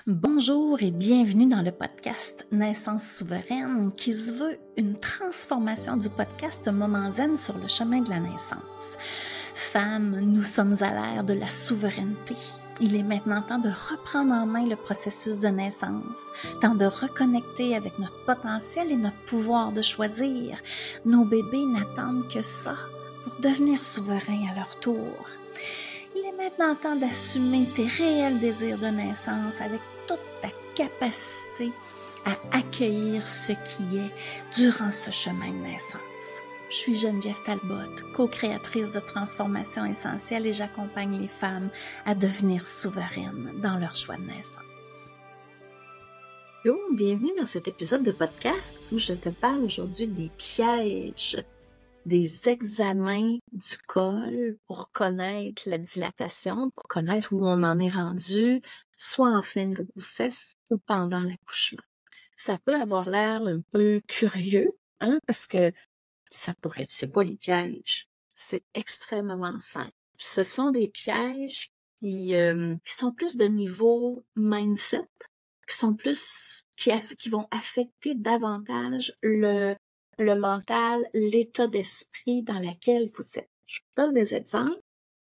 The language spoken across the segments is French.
Bonjour et bienvenue dans le podcast Naissance souveraine qui se veut une transformation du podcast Moment Zen sur le chemin de la naissance. Femmes, nous sommes à l'ère de la souveraineté. Il est maintenant temps de reprendre en main le processus de naissance, temps de reconnecter avec notre potentiel et notre pouvoir de choisir. Nos bébés n'attendent que ça pour devenir souverains à leur tour. Il est maintenant temps d'assumer tes réels désirs de naissance avec toute ta capacité à accueillir ce qui est durant ce chemin de naissance. Je suis Geneviève Talbot, co-créatrice de Transformation Essentielle et j'accompagne les femmes à devenir souveraines dans leur choix de naissance. Hello, bienvenue dans cet épisode de podcast où je te parle aujourd'hui des pièges, des examens du col pour connaître la dilatation, pour connaître où on en est rendu, soit en fin de grossesse ou pendant l'accouchement. Ça peut avoir l'air un peu curieux, parce que ça pourrait être, c'est pas les pièges, c'est extrêmement simple. Ce sont des pièges qui sont plus de niveau mindset, qui vont affecter davantage le mental, l'état d'esprit dans lequel vous êtes. Je vous donne des exemples.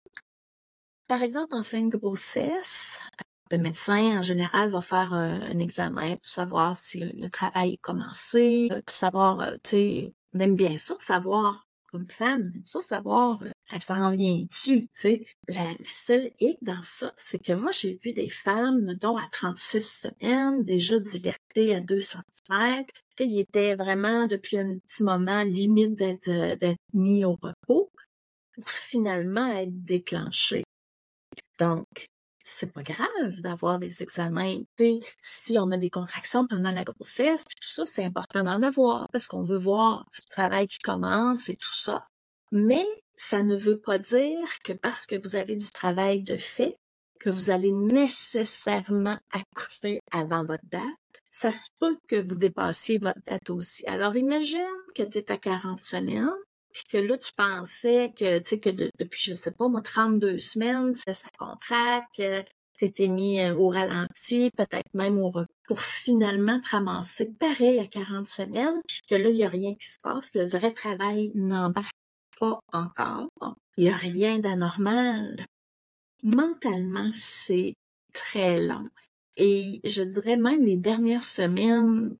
Par exemple, en fin de grossesse, le médecin, en général, va faire un examen pour savoir si le travail est commencé, pour savoir, on aime bien ça, savoir, comme femme, on aime ça savoir, ça s'en vient-tu, tu sais. La seule hic dans ça, c'est que moi, j'ai vu des femmes, dont à 36 semaines, déjà dilatées à 2 centimètres. Ils étaient vraiment, depuis un petit moment, limite d'être mis au repos, pour finalement être déclenchés. Donc, c'est pas grave d'avoir des examens. Si on a des contractions pendant la grossesse, puis tout ça, c'est important d'en avoir parce qu'on veut voir le travail qui commence et tout ça. Mais ça ne veut pas dire que parce que vous avez du travail de fait, que vous allez nécessairement accoucher avant votre date. Ça se peut que vous dépassiez votre date aussi. Alors, imagine que tu es à 40 semaines, puis que là, tu pensais que, tu sais, que depuis, je sais pas, moi, 32 semaines, ça contracte, t'étais mis au ralenti, peut-être même au repos, pour finalement te ramasser pareil à 40 semaines, puis que là, il n'y a rien qui se passe, le vrai travail n'embarque pas encore. Il n'y a rien d'anormal. Mentalement, c'est très long. Et je dirais même les dernières semaines,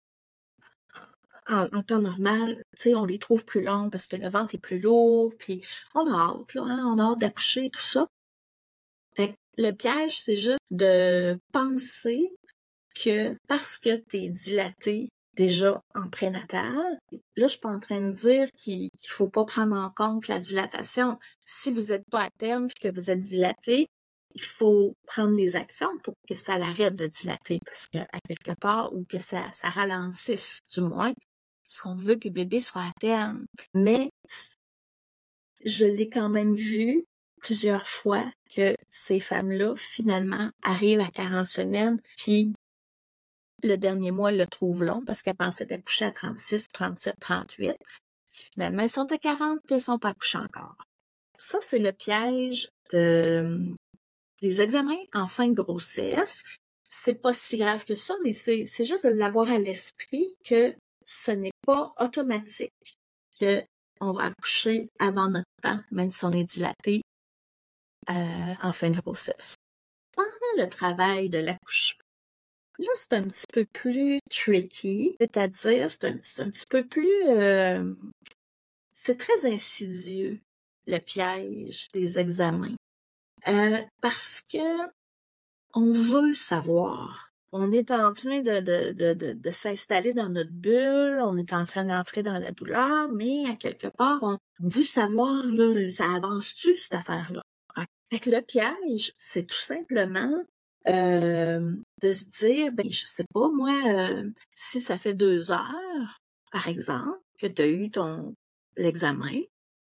en temps normal, tu sais, on les trouve plus longues parce que le ventre est plus lourd, puis on a hâte, là, on a hâte d'accoucher, tout ça. Fait que le piège, c'est juste de penser que parce que t'es dilaté déjà en prénatal, là, je suis pas en train de dire qu'il faut pas prendre en compte la dilatation. Si vous n'êtes pas à terme et que vous êtes dilaté, il faut prendre les actions pour que ça l'arrête de dilater, parce que à quelque part, ou que ça ralentisse, du moins, parce qu'on veut que le bébé soit à terme. Mais je l'ai quand même vu plusieurs fois que ces femmes-là, finalement, arrivent à 40 semaines, puis le dernier mois, elles le trouvent long parce qu'elles pensaient d'accoucher à 36, 37, 38. Finalement, elles sont à 40 puis elles sont pas accouchées encore. Ça, c'est le piège des examens en fin de grossesse. C'est pas si grave que ça, mais c'est juste de l'avoir à l'esprit que ce n'est pas automatique qu'on va accoucher avant notre temps, même si on est dilaté en fin de grossesse. Pendant le travail de l'accouchement, là, c'est un petit peu plus tricky, c'est-à-dire c'est un petit peu plus... c'est très insidieux, le piège des examens. Parce que on veut savoir. On est en train de s'installer dans notre bulle, on est en train d'entrer dans la douleur, mais à quelque part, on veut savoir, là, ça avance-tu, cette affaire-là? Fait que le piège, c'est tout simplement de se dire, ben, je sais pas, moi, si ça fait 2 heures, par exemple, que tu as eu l'examen,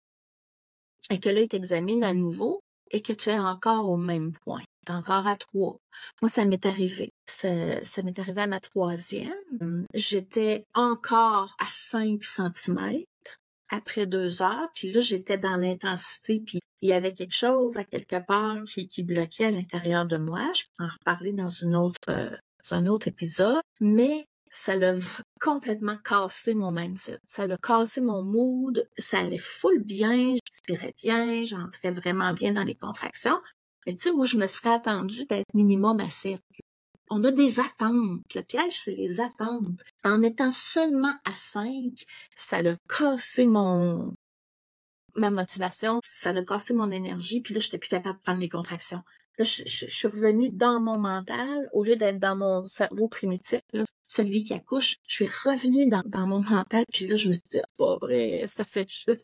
et que là, il t'examine à nouveau, et que tu es encore au même point. Tu es encore à 3. Moi, ça m'est arrivé. Ça m'est arrivé à ma 3e. J'étais encore à 5 centimètres après 2 heures, puis là, j'étais dans l'intensité, puis il y avait quelque chose à quelque part qui bloquait à l'intérieur de moi. Je peux en reparler dans une autre un autre épisode, mais ça l'a complètement cassé mon mindset. Ça l'a cassé mon mood. Ça allait full bien. Je respirais bien. J'entrais vraiment bien dans les contractions. Mais tu sais, moi, je me serais attendue d'être minimum à 7. On a des attentes. Le piège, c'est les attentes. En étant seulement à 5, ça a cassé ma motivation, ça a cassé mon énergie, puis là, j'étais plus capable de prendre les contractions. Là, je suis revenue dans mon mental, au lieu d'être dans mon cerveau primitif, là, celui qui accouche, je suis revenue dans mon mental, puis là, je me suis dit, ah, pas vrai, ça fait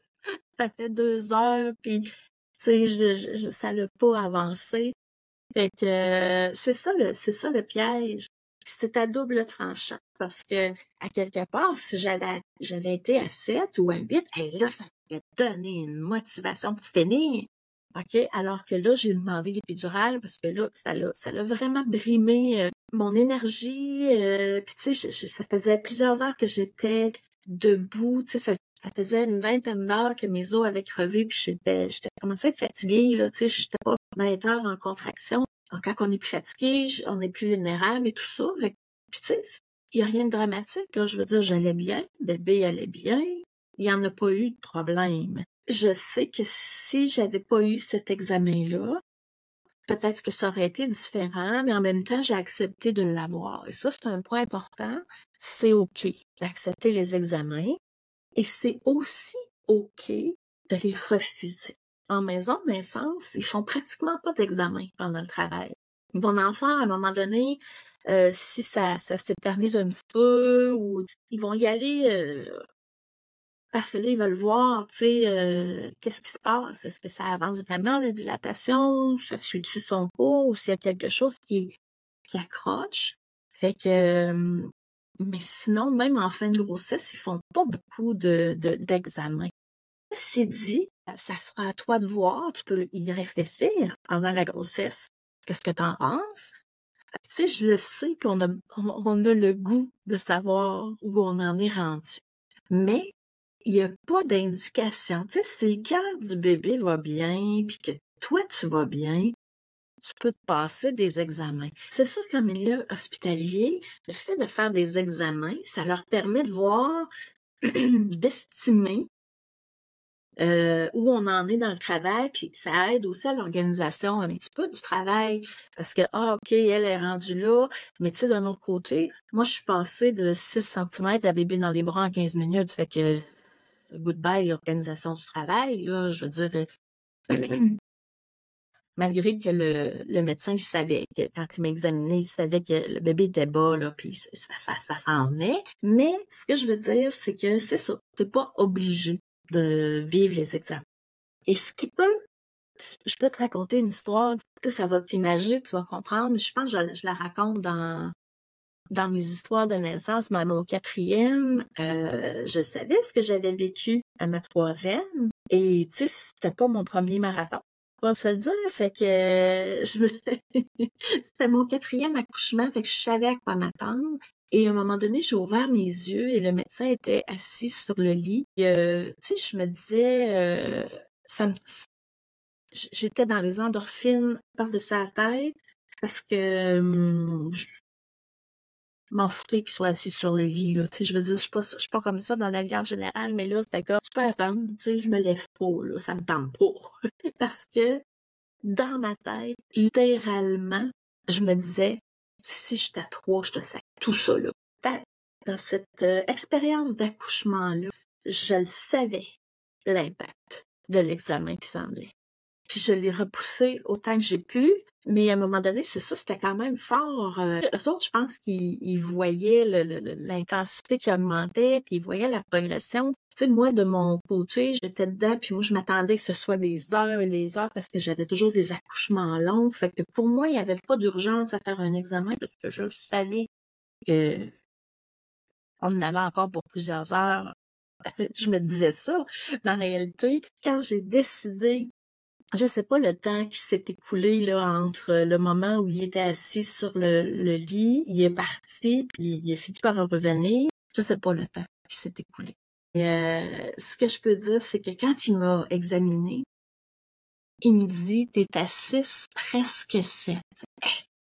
2 heures, puis, tu sais, ça l'a pas avancé. Fait que, c'est ça le piège. C'est à double tranchant, parce que, à quelque part, si j'avais été à 7 ou à 8, hey, là, ça m'aurait donné une motivation pour finir. OK? Alors que là, j'ai demandé l'épidurale parce que là, ça l'a vraiment brimé mon énergie. Puis tu sais, ça faisait plusieurs heures que j'étais debout. Tu sais, ça faisait une vingtaine d'heures que mes os avaient crevé, puis j'étais commencé à être fatiguée, là. Tu sais, j'étais pas 20 heures en contraction. Donc, quand on est plus fatigué, on est plus vulnérable et tout ça. Puis tu sais, il n'y a rien de dramatique, là. Je veux dire, j'allais bien, bébé allait bien. Il n'y en a pas eu de problème. Je sais que si j'avais pas eu cet examen-là, peut-être que ça aurait été différent, mais en même temps, j'ai accepté de l'avoir. Et ça, c'est un point important. C'est OK d'accepter les examens. Et c'est aussi OK de les refuser. En maison de naissance, ils font pratiquement pas d'examen pendant le travail. Ils vont en faire à un moment donné, si ça s'éternise un petit peu, ou ils vont y aller parce que là, ils veulent voir, tu sais, qu'est-ce qui se passe? Est-ce que ça avance vraiment, la dilatation? Ça suit-tu son cours? Ou s'il y a quelque chose qui accroche? Fait que, mais sinon, même en fin de grossesse, ils font pas beaucoup d'examens. C'est dit, ça sera à toi de voir, tu peux y réfléchir pendant la grossesse. Qu'est-ce que t'en penses? Tu sais, je le sais qu'on a le goût de savoir où on en est rendu. Mais, il n'y a pas d'indication. Tu sais, c'est quand du bébé va bien, puis que toi, tu vas bien, tu peux te passer des examens. C'est sûr qu'en milieu hospitalier, le fait de faire des examens, ça leur permet de voir, d'estimer où on en est dans le travail, puis ça aide aussi à l'organisation un petit peu du travail. Parce que, OK, elle est rendue là, mais tu sais, d'un autre côté, moi, je suis passée de 6 cm à bébé dans les bras en 15 minutes. Fait que, goodbye, l'organisation du travail, là, je veux dire, malgré que le médecin, il savait que quand il m'a examiné, il savait que le bébé était bas, là, puis ça s'en venait. Mais, ce que je veux dire, c'est que c'est ça. T'es pas obligé de vivre les examens. Et ce qui peut, je peux te raconter une histoire, tu sais, ça va t'imaginer, tu vas comprendre. Je pense que je la raconte dans mes histoires de naissance, mais à mon 4e, je savais ce que j'avais vécu à ma 3e. Et tu sais, c'était pas mon premier marathon. On va se le dire, fait que c'était mon 4e accouchement, fait que je savais à quoi m'attendre. Et à un moment donné, j'ai ouvert mes yeux et le médecin était assis sur le lit. Tu sais, je me disais, j'étais dans les endorphines par-dessus la tête parce que je m'en foutais qu'il soit assis sur le lit, là. Tu sais, je veux dire, je suis pas comme ça dans la vie en général, mais là, c'était comme, je peux attendre, tu sais, je me lève pas, là, ça me tente pas. Parce que, dans ma tête, littéralement, je me disais, si j'étais à 3, je te sais tout ça, là. Dans cette expérience d'accouchement-là, je le savais, l'impact de l'examen qui s'en venait. Puis je l'ai repoussé autant que j'ai pu, mais à un moment donné, c'est ça, c'était quand même fort. Eux autres, je pense qu'ils voyaient l'intensité qui augmentait, puis ils voyaient la progression. Tu sais, moi, de mon côté, j'étais dedans, puis moi, je m'attendais que ce soit des heures et des heures parce que j'avais toujours des accouchements longs. Fait que pour moi, il n'y avait pas d'urgence à faire un examen parce que je savais que on en avait encore pour plusieurs heures. Je me disais ça. Mais en réalité, quand j'ai décidé, je sais pas le temps qui s'est écoulé là entre le moment où il était assis sur le lit, il est parti, puis il a fini par en revenir. Je sais pas le temps qui s'est écoulé. Et, ce que je peux dire, c'est que quand il m'a examiné, il me dit, t'es à 6, presque 7.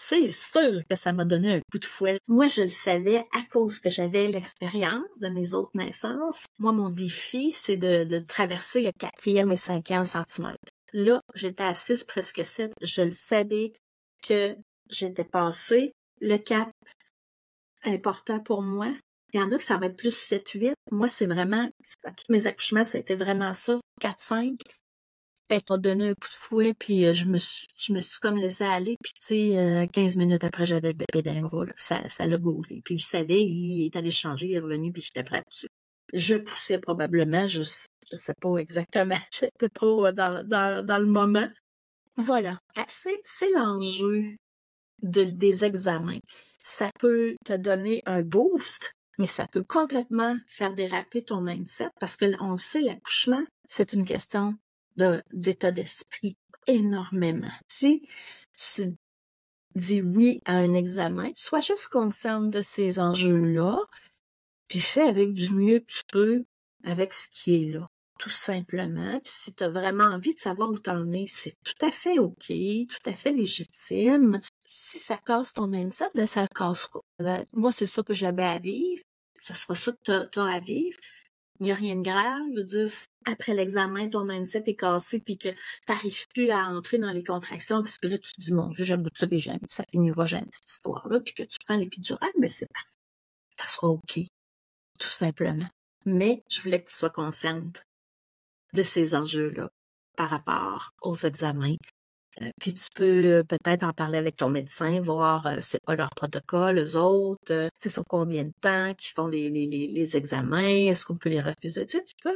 c'est sûr que ça m'a donné un coup de fouet. Moi, je le savais à cause que j'avais l'expérience de mes autres naissances. Moi, mon défi, c'est de traverser le 4e et 5e centimètre. Là, j'étais à 6, presque 7. Je le savais que j'étais passée le cap important pour moi. Il y en a que ça va être plus 7-8. Moi, c'est vraiment, à tous mes accouchements, ça a été vraiment ça, 4-5. Fait qu'on donné un coup de fouet, puis je me suis comme laissée aller, puis tu sais, 15 minutes après, j'avais le bébé dans les bras, là. Ça l'a gaulé. Puis il savait, il est allé changer, il est revenu, puis j'étais prête à pousser. Je poussais probablement, je sais pas exactement, j'étais pas dans le moment. Voilà. C'est l'enjeu des examens. Ça peut te donner un boost, mais ça peut complètement faire déraper ton mindset parce que on le sait, l'accouchement, c'est une question d'état d'esprit énormément. Si tu dis oui à un examen, sois juste consciente de ces enjeux-là, puis fais avec du mieux que tu peux avec ce qui est là. Tout simplement. Puis si tu as vraiment envie de savoir où t'en es, c'est tout à fait OK, tout à fait légitime. Si ça casse ton mindset, ben ça le cassera. Moi, c'est ça que j'avais à vivre. Ça sera ça que t'as à vivre. Il n'y a rien de grave. Je veux dire, après l'examen, ton mindset est cassé puis que t'arrives plus à entrer dans les contractions parce que là, tu te dis, mon Dieu, j'aime ça des jamais, ça finira jamais cette histoire-là, puis que tu prends l'épidurale, ben c'est parfait. Ça sera OK. Tout simplement. Mais je voulais que tu sois consciente de ces enjeux-là par rapport aux examens. Puis tu peux peut-être en parler avec ton médecin, voir c'est quoi leur protocole, eux autres, c'est sur combien de temps qu'ils font les examens, est-ce qu'on peut les refuser. Tu peux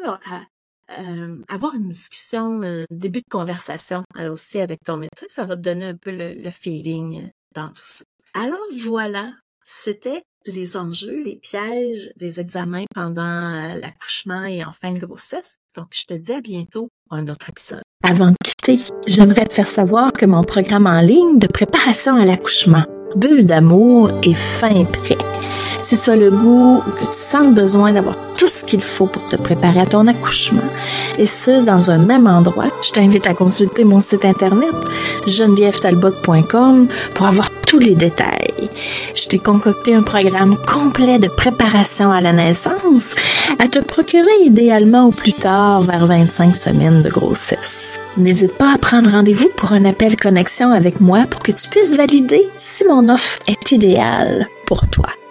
avoir une discussion, début de conversation aussi avec ton médecin, ça va te donner un peu le feeling dans tout ça. Alors voilà, c'était les enjeux, les pièges des examens pendant l'accouchement et en fin de grossesse. Donc, je te dis à bientôt pour un autre épisode. Avant de quitter, j'aimerais te faire savoir que mon programme en ligne de préparation à l'accouchement, Bulle d'amour, est fin prêt. Si tu as le goût ou que tu sens le besoin d'avoir tout ce qu'il faut pour te préparer à ton accouchement, et ce, dans un même endroit, je t'invite à consulter mon site internet genevièvetalbot.com pour avoir tous les détails. Je t'ai concocté un programme complet de préparation à la naissance à te procurer idéalement au plus tard vers 25 semaines de grossesse. N'hésite pas à prendre rendez-vous pour un appel connexion avec moi pour que tu puisses valider si mon offre est idéale pour toi.